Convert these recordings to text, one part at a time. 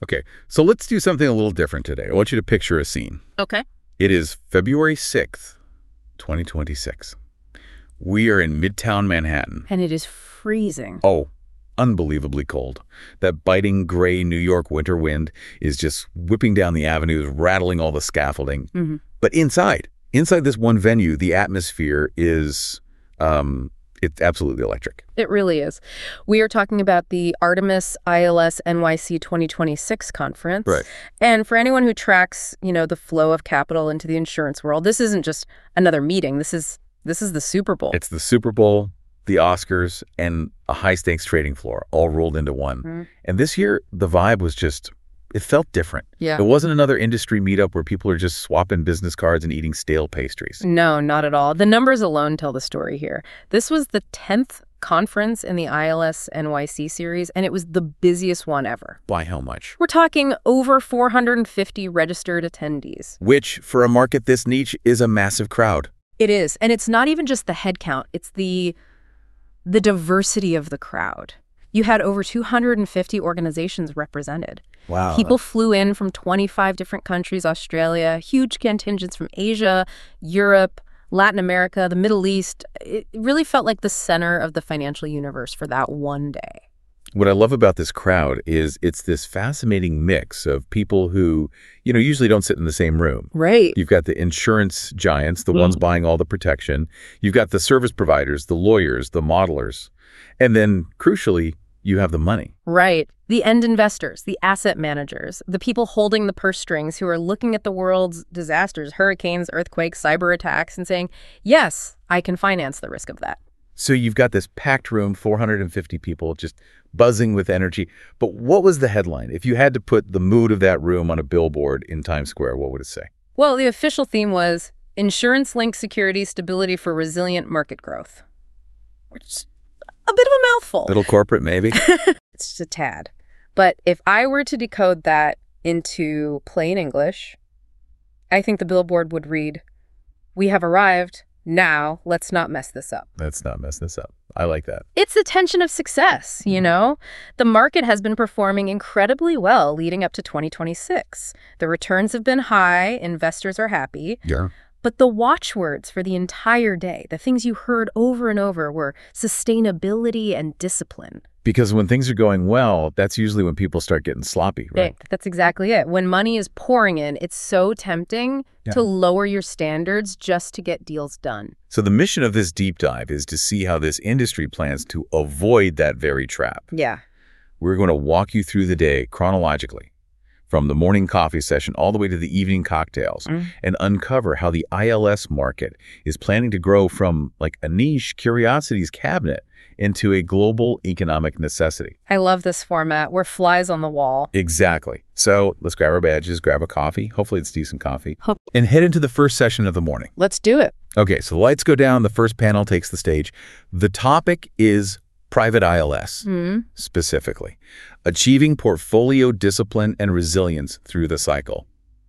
Okay, so let's do something a little different today. I want you to picture a scene. Okay. It is February 6th, 2026. We are in Midtown Manhattan. And it is freezing. Oh, unbelievably cold. That biting gray New York winter wind is just whipping down the avenues, rattling all the scaffolding. Mm-hmm. But inside this one venue, the atmosphere is, it's absolutely electric. It really is. We are talking about the Artemis ILS NYC 2026 conference. Right. And for anyone who tracks, the flow of capital into the insurance world, this isn't just another meeting. This is the Super Bowl. It's the Super Bowl, the Oscars, and a high-stakes trading floor all rolled into one. Mm-hmm. And this year, the vibe was it felt different. Yeah. It wasn't another industry meetup where people are just swapping business cards and eating stale pastries. No, not at all. The numbers alone tell the story here. This was the 10th conference in the ILS NYC series, and it was the busiest one ever. By how much? We're talking over 450 registered attendees. Which, for a market this niche, is a massive crowd. It is. And it's not even just the head count. It's the diversity of the crowd. You had over 250 organizations represented. Wow. People flew in from 25 different countries, Australia, huge contingents from Asia, Europe, Latin America, the Middle East. It really felt like the center of the financial universe for that one day. What I love about this crowd is it's this fascinating mix of people who, usually don't sit in the same room. Right. You've got the insurance giants, the ones buying all the protection. You've got the service providers, the lawyers, the modelers. And then, crucially, you have the money. Right. The end investors, the asset managers, the people holding the purse strings who are looking at the world's disasters, hurricanes, earthquakes, cyber attacks, and saying, yes, I can finance the risk of that. So you've got this packed room, 450 people, just buzzing with energy. But what was the headline? If you had to put the mood of that room on a billboard in Times Square, what would it say? Well, the official theme was Insurance-Linked Security Stability for Resilient Market Growth, which is a bit of a mouthful. Little corporate, maybe? It's just a tad. But if I were to decode that into plain English, I think the billboard would read, "We have arrived. Now, let's not mess this up." Let's not mess this up. I like that. It's the tension of success, The market has been performing incredibly well leading up to 2026. The returns have been high. Investors are happy. Yeah. But the watchwords for the entire day, the things you heard over and over, were sustainability and discipline. Because when things are going well, that's usually when people start getting sloppy, right? That's exactly it. When money is pouring in, it's so tempting to lower your standards just to get deals done. So the mission of this deep dive is to see how this industry plans to avoid that very trap. Yeah. We're going to walk you through the day chronologically, from the morning coffee session all the way to the evening cocktails, and uncover how the ILS market is planning to grow from like a niche curiosities cabinet into a global economic necessity. I love this format. We're flies on the wall. Exactly. So let's grab our badges, grab a coffee. Hopefully it's decent coffee. And head into the first session of the morning. Let's do it. Okay, so the lights go down. The first panel takes the stage. The topic is private ILS, specifically. Achieving portfolio discipline and resilience through the cycle.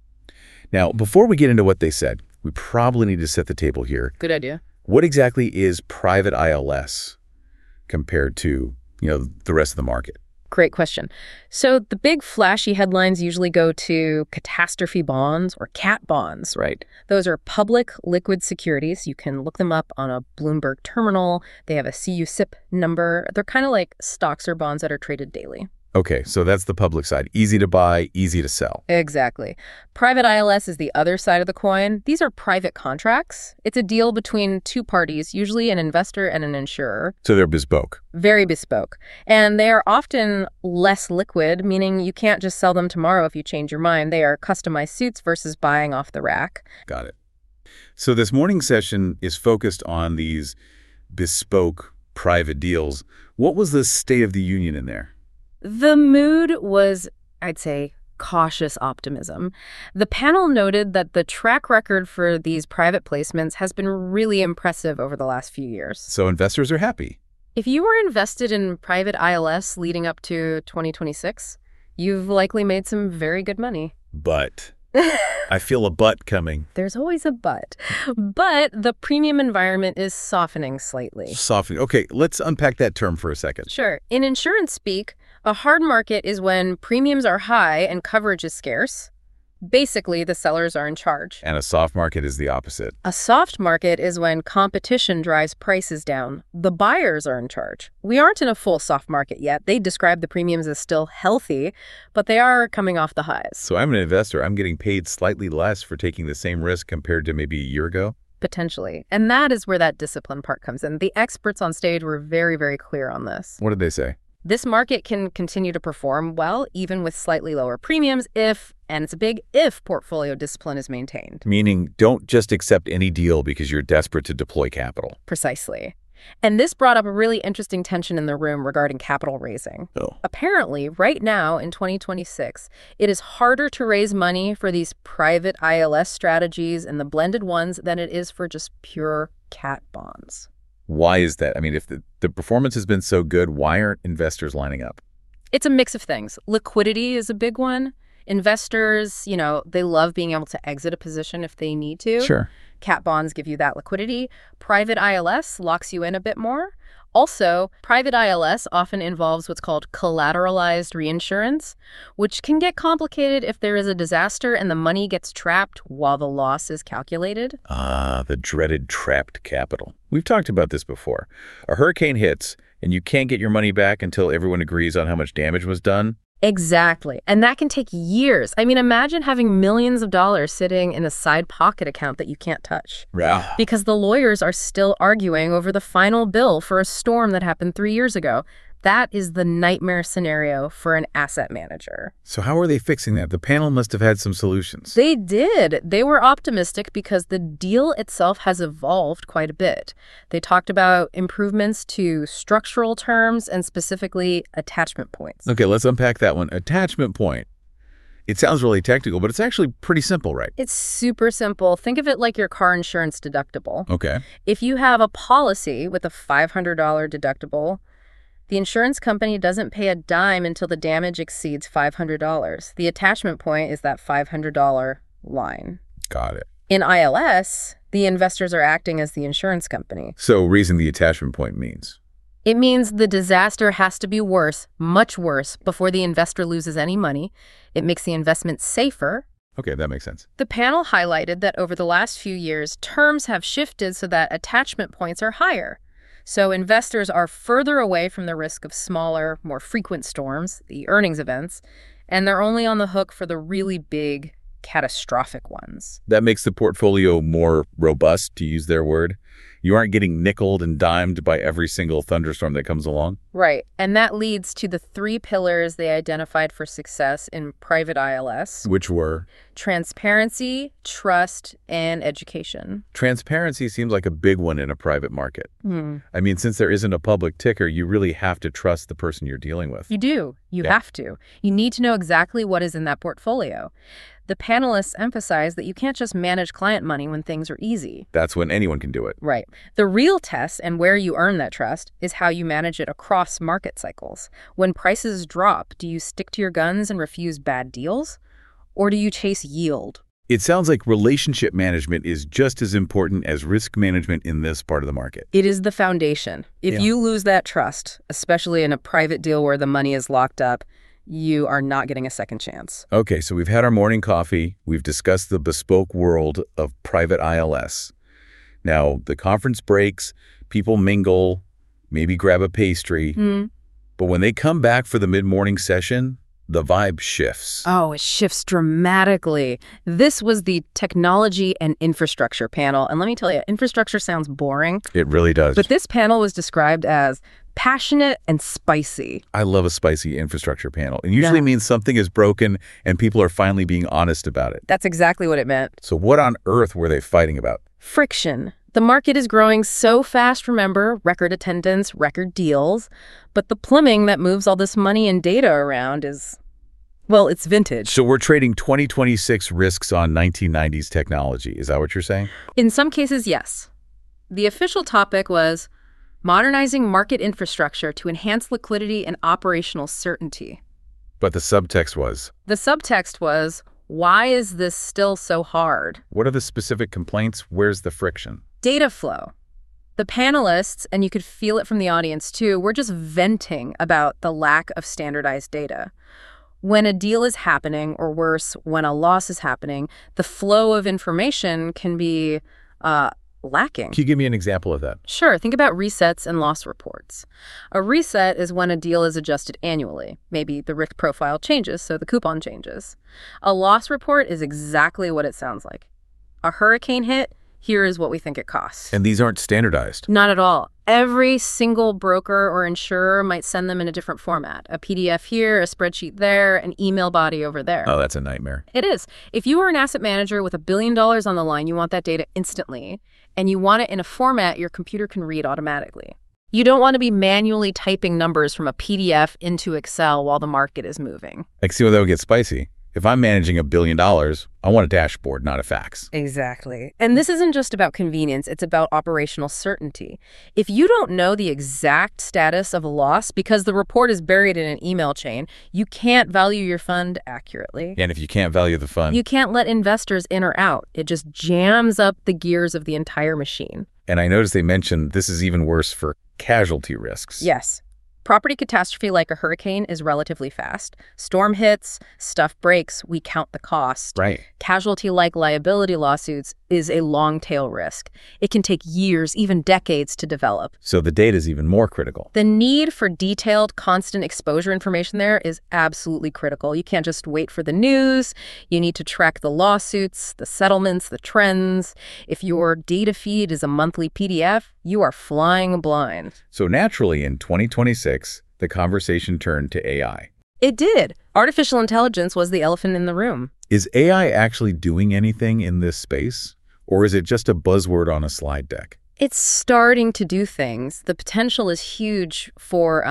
Now, before we get into what they said, we probably need to set the table here. Good idea. What exactly is private ILS compared to, the rest of the market? Great question. So the big flashy headlines usually go to catastrophe bonds or cat bonds. Right. Those are public liquid securities. You can look them up on a Bloomberg terminal. They have a CUSIP number. They're kind of like stocks or bonds that are traded daily. Okay, so that's the public side. Easy to buy, easy to sell. Exactly. Private ILS is the other side of the coin. These are private contracts. It's a deal between two parties, usually an investor and an insurer. So they're bespoke. Very bespoke. And they are often less liquid, meaning you can't just sell them tomorrow if you change your mind. They are customized suits versus buying off the rack. Got it. So this morning session is focused on these bespoke private deals. What was the state of the union in there? The mood was, I'd say, cautious optimism. The panel noted that the track record for these private placements has been really impressive over the last few years. So investors are happy. If you were invested in private ILS leading up to 2026, you've likely made some very good money. But I feel a but coming. There's always a but. But the premium environment is softening slightly. Softening. Okay, let's unpack that term for a second. Sure. In insurance speak, A hard market is when premiums are high and coverage is scarce. Basically, the sellers are in charge. And a soft market is the opposite. A soft market is when competition drives prices down. The buyers are in charge. We aren't in a full soft market yet. They describe the premiums as still healthy, but they are coming off the highs. So I'm an investor. I'm getting paid slightly less for taking the same risk compared to maybe a year ago? Potentially. And that is where that discipline part comes in. The experts on stage were very, very clear on this. What did they say? This market can continue to perform well, even with slightly lower premiums if, and it's a big if, portfolio discipline is maintained. Meaning, don't just accept any deal because you're desperate to deploy capital. Precisely. And this brought up a really interesting tension in the room regarding capital raising. Oh. Apparently, right now in 2026, it is harder to raise money for these private ILS strategies and the blended ones than it is for just pure cat bonds. Why is that? I mean, if the performance has been so good, why aren't investors lining up? It's a mix of things. Liquidity is a big one. Investors, they love being able to exit a position if they need to. Sure. Cat bonds give you that liquidity. Private ILS locks you in a bit more. Also, private ILS often involves what's called collateralized reinsurance, which can get complicated if there is a disaster and the money gets trapped while the loss is calculated. Ah, the dreaded trapped capital. We've talked about this before. A hurricane hits, and you can't get your money back until everyone agrees on how much damage was done. Exactly. And that can take years. I mean, imagine having millions of dollars sitting in a side pocket account that you can't touch. Yeah. Because the lawyers are still arguing over the final bill for a storm that happened 3 years ago. That is the nightmare scenario for an asset manager. So how are they fixing that? The panel must have had some solutions. They did. They were optimistic because the deal itself has evolved quite a bit. They talked about improvements to structural terms and specifically attachment points. Okay, let's unpack that one. Attachment point. It sounds really technical, but it's actually pretty simple, right? It's super simple. Think of it like your car insurance deductible. Okay. If you have a policy with a $500 deductible, the insurance company doesn't pay a dime until the damage exceeds $500. The attachment point is that $500 line. Got it. In ILS, the investors are acting as the insurance company. So raising the attachment point means? It means the disaster has to be worse, much worse, before the investor loses any money. It makes the investment safer. Okay, that makes sense. The panel highlighted that over the last few years, terms have shifted so that attachment points are higher. So investors are further away from the risk of smaller, more frequent storms, the earnings events, and they're only on the hook for the really big, catastrophic ones. That makes the portfolio more robust, to use their word. You aren't getting nickeled and dimed by every single thunderstorm that comes along. Right. And that leads to the 3 pillars they identified for success in private ILS. Which were? Transparency, trust, and education. Transparency seems like a big one in a private market. I mean, since there isn't a public ticker, you really have to trust the person you're dealing with. You do. You have to. You need to know exactly what is in that portfolio. The panelists emphasize that you can't just manage client money when things are easy. That's when anyone can do it. Right. The real test and where you earn that trust is how you manage it across market cycles. When prices drop, do you stick to your guns and refuse bad deals? Or do you chase yield? It sounds like relationship management is just as important as risk management in this part of the market. It is the foundation. If you lose that trust, especially in a private deal where the money is locked up, you are not getting a second chance. Okay, so we've had our morning coffee. We've discussed the bespoke world of private ILS. Now, the conference breaks, people mingle, maybe grab a pastry. But when they come back for the mid-morning session, the vibe shifts. Oh, it shifts dramatically. This was the technology and infrastructure panel. And let me tell you, infrastructure sounds boring. It really does. But this panel was described as passionate and spicy. I love a spicy infrastructure panel. It usually means something is broken and people are finally being honest about it. That's exactly what it meant. So what on earth were they fighting about? Friction. The market is growing so fast, remember, record attendance, record deals. But the plumbing that moves all this money and data around is, well, it's vintage. So we're trading 2026 risks on 1990s technology. Is that what you're saying? In some cases, yes. The official topic was modernizing market infrastructure to enhance liquidity and operational certainty. But the subtext was? The subtext was, why is this still so hard? What are the specific complaints? Where's the friction? Data flow. The panelists, and you could feel it from the audience too, were just venting about the lack of standardized data. When a deal is happening, or worse, when a loss is happening, the flow of information can be lacking. Can you give me an example of that? Sure. Think about resets and loss reports. A reset is when a deal is adjusted annually. Maybe the risk profile changes, so the coupon changes. A loss report is exactly what it sounds like. A hurricane hit, here is what we think it costs. And these aren't standardized. Not at all. Every single broker or insurer might send them in a different format. A PDF here, a spreadsheet there, an email body over there. Oh, that's a nightmare. It is. If you are an asset manager with $1 billion on the line, you want that data instantly, and you want it in a format your computer can read automatically. You don't want to be manually typing numbers from a PDF into Excel while the market is moving. I can see where that would get spicy. If I'm managing $1 billion, I want a dashboard, not a fax. Exactly. And this isn't just about convenience, it's about operational certainty. If you don't know the exact status of a loss because the report is buried in an email chain, you can't value your fund accurately. And if you can't value the fund... You can't let investors in or out. It just jams up the gears of the entire machine. And I noticed they mentioned this is even worse for casualty risks. Yes. Property catastrophe like a hurricane is relatively fast. Storm hits, stuff breaks, we count the cost. Right. Casualty-like liability lawsuits is a long-tail risk. It can take years, even decades to develop. So the data is even more critical. The need for detailed, constant exposure information there is absolutely critical. You can't just wait for the news. You need to track the lawsuits, the settlements, the trends. If your data feed is a monthly PDF, you are flying blind. So naturally, in 2026, the conversation turned to AI. It did. Artificial intelligence was the elephant in the room. Is AI actually doing anything in this space? Or is it just a buzzword on a slide deck? It's starting to do things. The potential is huge for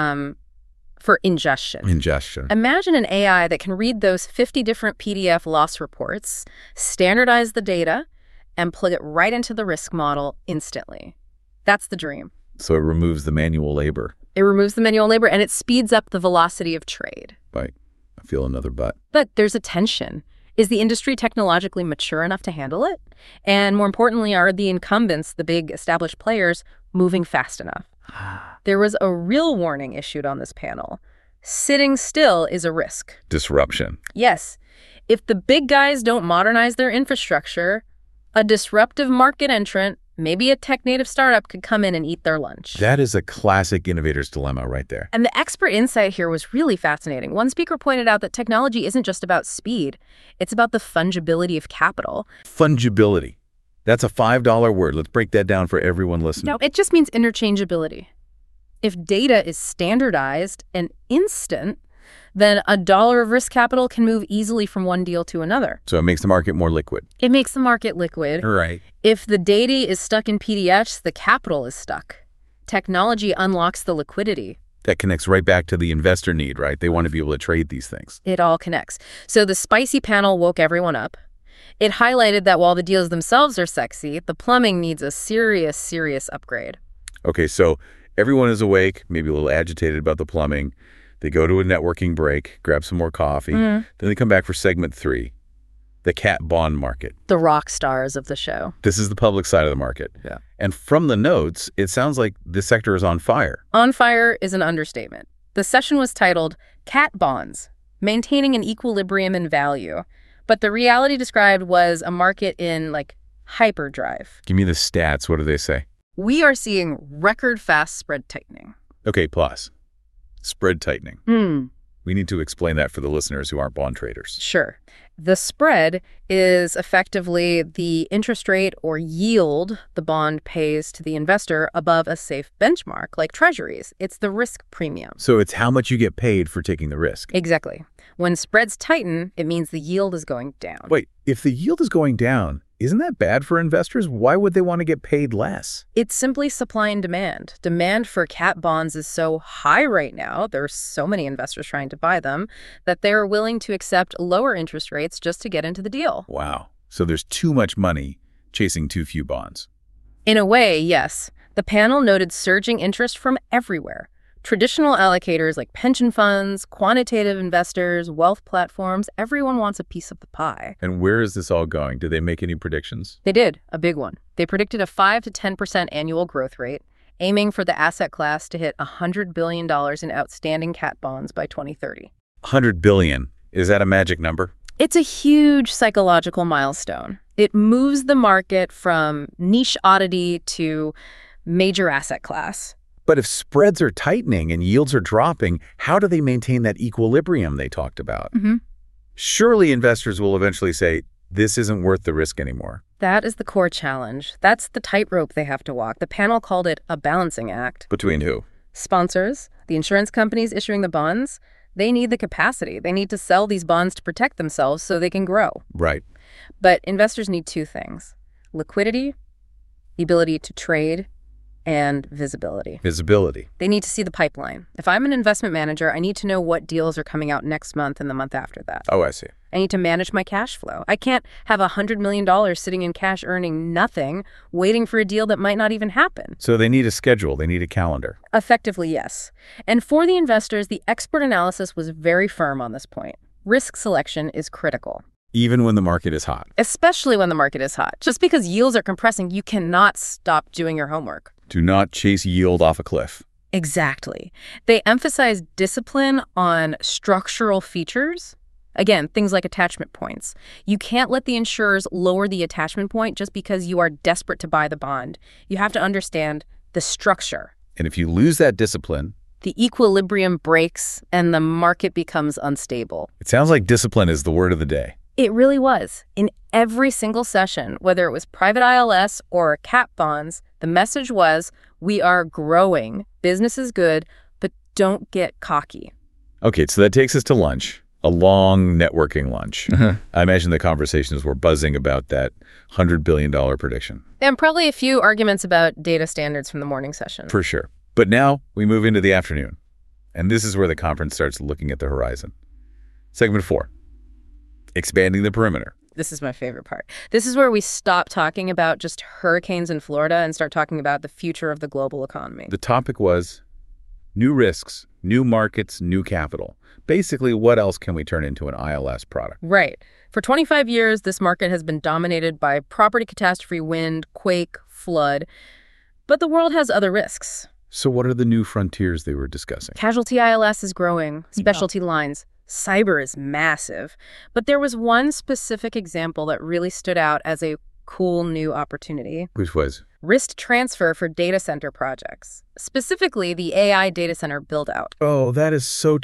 ingestion. Imagine an AI that can read those 50 different PDF loss reports, standardize the data, and plug it right into the risk model instantly. That's the dream. So it removes the manual labor. It removes the manual labor, and it speeds up the velocity of trade. Right. I feel another but. But there's a tension. Is the industry technologically mature enough to handle it? And more importantly, are the incumbents, the big established players, moving fast enough? There was a real warning issued on this panel. Sitting still is a risk. Disruption. Yes. If the big guys don't modernize their infrastructure, a disruptive market entrant, maybe a tech-native startup, could come in and eat their lunch. That is a classic innovator's dilemma right there. And the expert insight here was really fascinating. One speaker pointed out that technology isn't just about speed. It's about the fungibility of capital. Fungibility. That's a $5 word. Let's break that down for everyone listening. No, it just means interchangeability. If data is standardized and instant, then $1 of risk capital can move easily from one deal to another. So it makes the market more liquid. It makes the market liquid. Right. If the data is stuck in PDFs, the capital is stuck. Technology unlocks the liquidity. That connects right back to the investor need, right? They want to be able to trade these things. It all connects. So the spicy panel woke everyone up. It highlighted that while the deals themselves are sexy, the plumbing needs a serious, serious upgrade. Okay, so everyone is awake, maybe a little agitated about the plumbing. They go to a networking break, grab some more coffee. Then they come back for segment 3, the cat bond market. The rock stars of the show. This is the public side of the market. Yeah. And from the notes, it sounds like this sector is on fire. On fire is an understatement. The session was titled Cat Bonds, Maintaining an Equilibrium in Value. But the reality described was a market in, hyperdrive. Give me the stats. What do they say? We are seeing record fast spread tightening. Okay, plus. Spread tightening. We need to explain that for the listeners who aren't bond traders. Sure. The spread is effectively the interest rate or yield the bond pays to the investor above a safe benchmark, like treasuries. It's the risk premium. So it's how much you get paid for taking the risk. Exactly. When spreads tighten, it means the yield is going down. Wait, if the yield is going down, isn't that bad for investors? Why would they want to get paid less? It's simply supply and demand. Demand for cat bonds is so high right now, there are so many investors trying to buy them, that they're willing to accept lower interest rates just to get into the deal. Wow. So there's too much money chasing too few bonds. In a way, yes. The panel noted surging interest from everywhere. Traditional allocators like pension funds, quantitative investors, wealth platforms, everyone wants a piece of the pie. And where is this all going? Did they make any predictions? They did, a big one. They predicted a 5 to 10% annual growth rate, aiming for the asset class to hit $100 billion in outstanding cat bonds by 2030. 100 billion. Is that a magic number? It's a huge psychological milestone. It moves the market from niche oddity to major asset class. But if spreads are tightening and yields are dropping, how do they maintain that equilibrium they talked about? Surely investors will eventually say, this isn't worth the risk anymore. That is the core challenge. That's the tightrope they have to walk. The panel called it a balancing act. Between who? Sponsors, the insurance companies issuing the bonds, they need the capacity. They need to sell these bonds to protect themselves so they can grow. Right. But investors need two things: liquidity, the ability to trade, and visibility. Visibility. They need to see the pipeline. If I'm an investment manager, I need to know what deals are coming out next month and the month after that. Oh, I see. I need to manage my cash flow. I can't have $100 million sitting in cash earning nothing, waiting for a deal that might not even happen. So they need a schedule. They need a calendar. Effectively, yes. And for the investors, the expert analysis was very firm on this point. Risk selection is critical. Even when the market is hot. Especially when the market is hot. Just because yields are compressing, you cannot stop doing your homework. Do not chase yield off a cliff. Exactly. They emphasize discipline on structural features. Again, things like attachment points. You can't let the insurers lower the attachment point just because you are desperate to buy the bond. You have to understand the structure. And if you lose that discipline, the equilibrium breaks and the market becomes unstable. It sounds like discipline is the word of the day. It really was. In every single session, whether it was private ILS or cat bonds, the message was, we are growing, business is good, but don't get cocky. Okay, so that takes us to lunch, a long networking lunch. I imagine the conversations were buzzing about that $100 billion prediction. And probably a few arguments about data standards from the morning session. For sure. But now we move into the afternoon, and this is where the conference starts looking at the horizon. Segment 4. Expanding the perimeter. This is my favorite part. This is where we stop talking about just hurricanes in Florida and start talking about the future of the global economy. The topic was new risks, new markets, new capital. Basically, what else can we turn into an ILS product? Right. For 25 years, this market has been dominated by property catastrophe, wind, quake, flood. But the world has other risks. So what are the new frontiers they were discussing? Casualty ILS is growing, specialty lines. Cyber is massive, but there was one specific example that really stood out as a cool new opportunity. Which was? Risk transfer for data center projects, specifically the AI data center build-out. Oh, that is so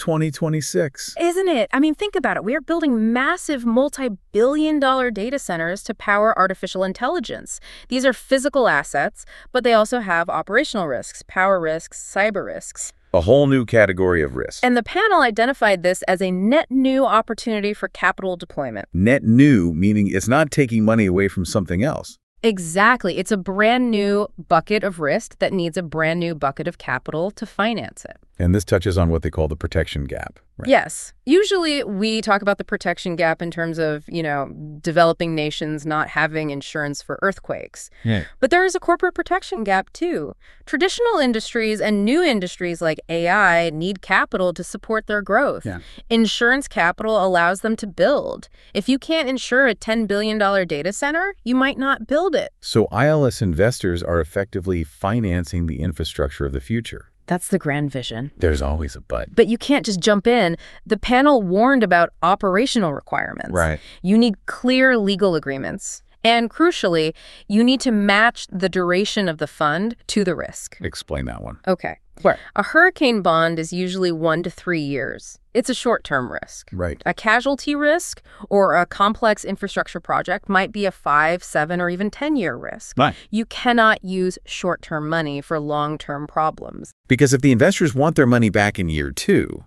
2026. Isn't it? I mean, think about it. We are building massive multi-billion-dollar data centers to power artificial intelligence. These are physical assets, but they also have operational risks, power risks, cyber risks. A whole new category of risk. And the panel identified this as a net new opportunity for capital deployment. Net new, meaning it's not taking money away from something else. Exactly. It's a brand new bucket of risk that needs a brand new bucket of capital to finance it. And this touches on what they call the protection gap. Right? Yes. Usually we talk about the protection gap in terms of, developing nations not having insurance for earthquakes. Yeah. But there is a corporate protection gap too. Traditional industries and new industries like AI need capital to support their growth. Yeah. Insurance capital allows them to build. If you can't insure a $10 billion data center, you might not build it. So ILS investors are effectively financing the infrastructure of the future. That's the grand vision. There's always a but. But you can't just jump in. The panel warned about operational requirements. Right. You need clear legal agreements. And crucially, you need to match the duration of the fund to the risk. Explain that one. Okay. What? A hurricane bond is usually 1 to 3 years. It's a short-term risk. Right. A casualty risk or a complex infrastructure project might be a 5, 7, or even 10-year risk. Right. You cannot use short-term money for long-term problems. Because if the investors want their money back in year 2,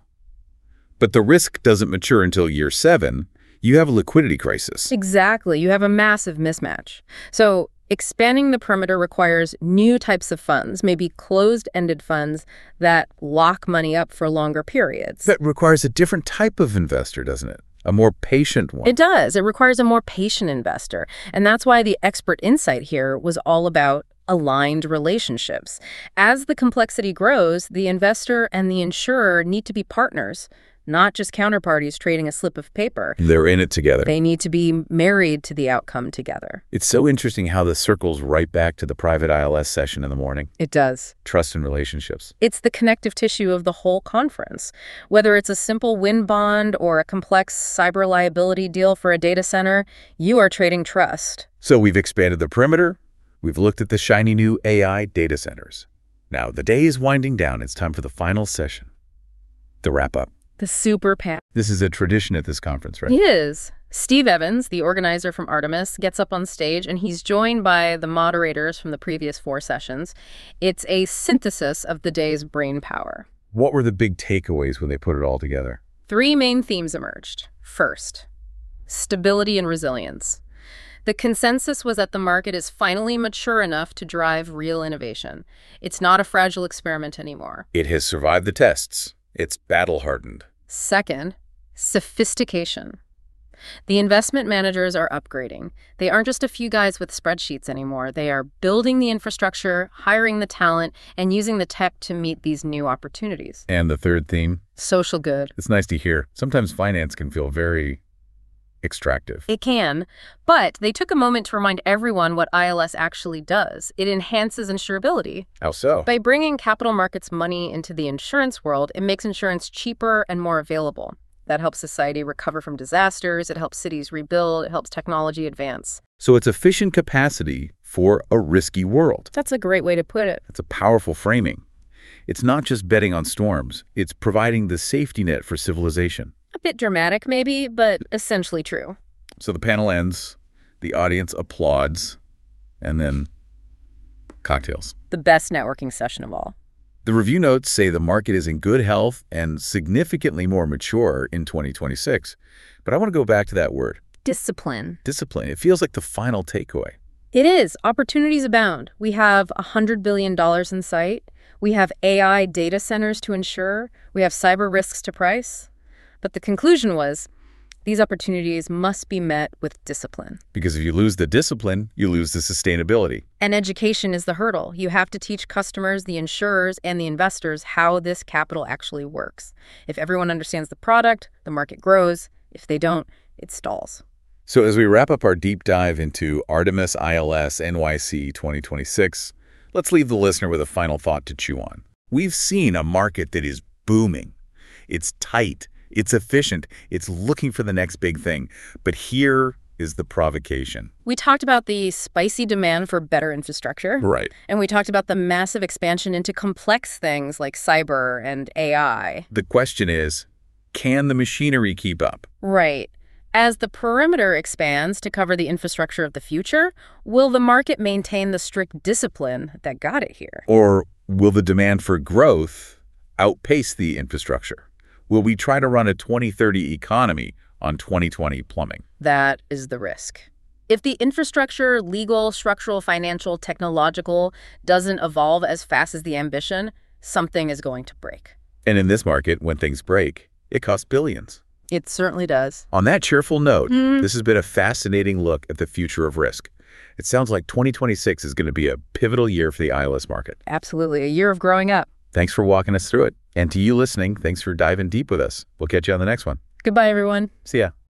but the risk doesn't mature until year 7, you have a liquidity crisis. Exactly. You have a massive mismatch. So expanding the perimeter requires new types of funds, maybe closed-ended funds that lock money up for longer periods. That requires a different type of investor, doesn't it? A more patient one. It does. It requires a more patient investor. And that's why the expert insight here was all about aligned relationships. As the complexity grows, the investor and the insurer need to be partners, not just counterparties trading a slip of paper. They're in it together. They need to be married to the outcome together. It's so interesting how this circles right back to the private ILS session in the morning. It does. Trust and relationships. It's the connective tissue of the whole conference. Whether it's a simple wind bond or a complex cyber liability deal for a data center, you are trading trust. So we've expanded the perimeter. We've looked at the shiny new AI data centers. Now, the day is winding down. It's time for the final session, the wrap-up. The super panel. This is a tradition at this conference, right? It is. Steve Evans, the organizer from Artemis, gets up on stage, and he's joined by the moderators from the previous 4 sessions. It's a synthesis of the day's brain power. What were the big takeaways when they put it all together? 3 main themes emerged. First, stability and resilience. The consensus was that the market is finally mature enough to drive real innovation. It's not a fragile experiment anymore. It has survived the tests. It's battle-hardened. Second, sophistication. The investment managers are upgrading. They aren't just a few guys with spreadsheets anymore. They are building the infrastructure, hiring the talent, and using the tech to meet these new opportunities. And the third theme? Social good. It's nice to hear. Sometimes finance can feel very extractive. It can, but they took a moment to remind everyone what ILS actually does. It enhances insurability. How so? By bringing capital markets money into the insurance world, it makes insurance cheaper and more available. That helps society recover from disasters, it helps cities rebuild, it helps technology advance. So it's efficient capacity for a risky world. That's a great way to put it. That's a powerful framing. It's not just betting on storms. It's providing the safety net for civilization. A bit dramatic, maybe, but essentially true. So the panel ends, the audience applauds, and then cocktails. The best networking session of all. The review notes say the market is in good health and significantly more mature in 2026. But I want to go back to that word. Discipline. Discipline. It feels like the final takeaway. It is. Opportunities abound. We have $100 billion in sight. We have AI data centers to insure. We have cyber risks to price. But the conclusion was, these opportunities must be met with discipline. Because if you lose the discipline, you lose the sustainability. And education is the hurdle. You have to teach customers, the insurers, and the investors how this capital actually works. If everyone understands the product, the market grows. If they don't, it stalls. So as we wrap up our deep dive into Artemis ILS NYC 2026, let's leave the listener with a final thought to chew on. We've seen a market that is booming. It's tight. It's efficient. It's looking for the next big thing. But here is the provocation. We talked about the spicy demand for better infrastructure. Right. And we talked about the massive expansion into complex things like cyber and AI. The question is, can the machinery keep up? Right. As the perimeter expands to cover the infrastructure of the future, will the market maintain the strict discipline that got it here? Or will the demand for growth outpace the infrastructure? Will we try to run a 2030 economy on 2020 plumbing? That is the risk. If the infrastructure, legal, structural, financial, technological, doesn't evolve as fast as the ambition, something is going to break. And in this market, when things break, it costs billions. It certainly does. On that cheerful note, this has been a fascinating look at the future of risk. It sounds like 2026 is going to be a pivotal year for the ILS market. Absolutely. A year of growing up. Thanks for walking us through it. And to you listening, thanks for diving deep with us. We'll catch you on the next one. Goodbye, everyone. See ya.